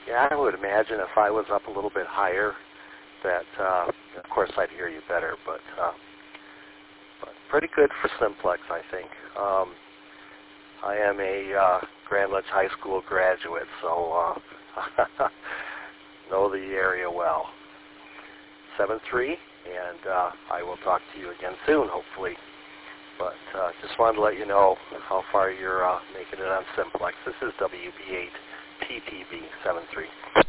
Yeah, I would imagine if I was up a little bit higher that, of course, I'd hear you better, but pretty good for simplex, I think. I am a Grand Ledge High School graduate, so know the area well. 7-3, and I will talk to you again soon, hopefully. But just wanted to let you know how far you're making it on simplex. This is WB8 TTB 7-3.